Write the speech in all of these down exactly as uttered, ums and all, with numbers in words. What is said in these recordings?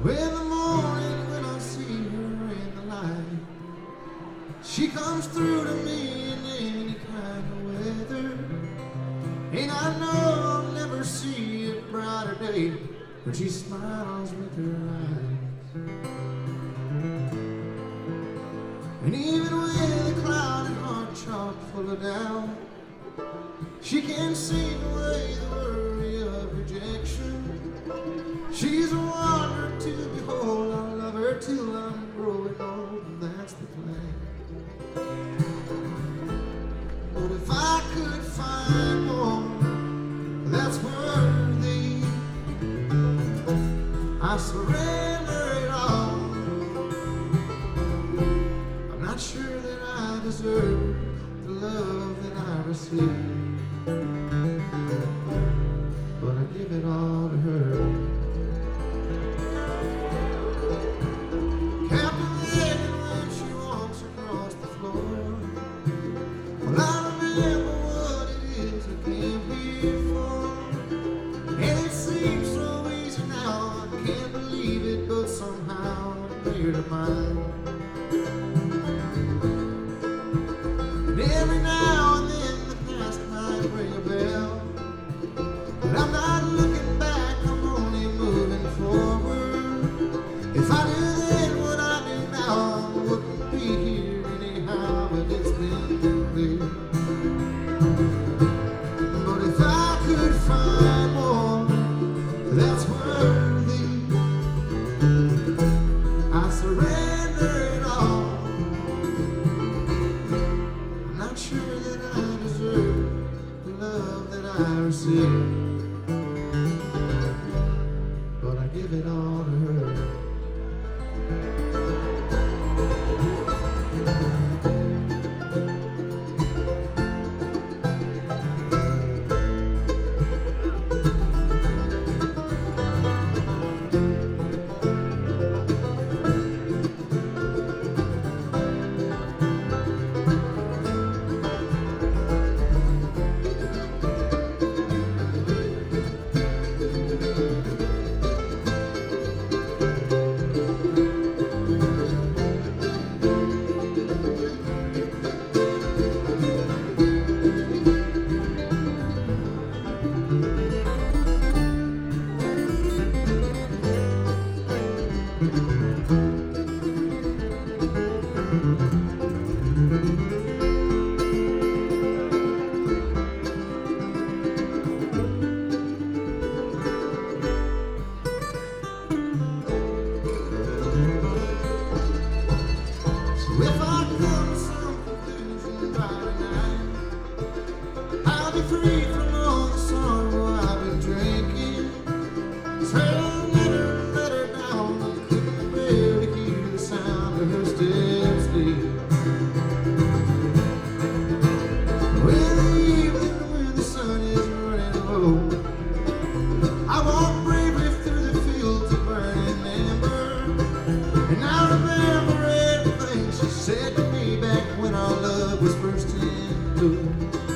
In the morning when I see her in the light, she comes through to me in any kind of weather. And I know I'll never see a brighter day when she smiles with her eyes. And even with a cloud and heart chock full of doubt, she can sing away the worry of rejection. She's a wonder to behold. I love her till I'm growing old, and that's the plan. But if I could find one that's worthy, I surrender it all. I'm not sure that I deserve the love that I receive, but I give it all to her. Of mine. And every now and then the past might ring a bell, but I'm not looking back, I'm only moving forward. If I knew then what I do now, I wouldn't be here anyhow, but it's been clear. But if I could find more that's worthy, I surrender it all. I'm not sure that I deserve the love that I receive, but I give it all to her. Free from all the sorrow I've been drinking. Trail never let her down. I couldn't bear to hear the sound of her steps leave. When the evening, when the sun is running low, I walk bravely through the fields of burning ember, and I remember everything she said to me back when our love was first in bloom.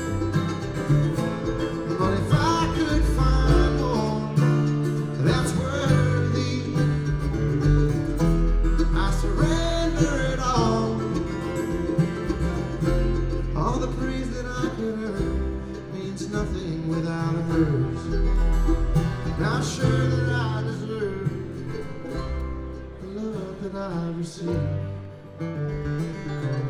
But if I could find one that's worthy, I surrender it all. All the praise that I could earn means nothing without hers. Not sure that I deserve the love that I receive.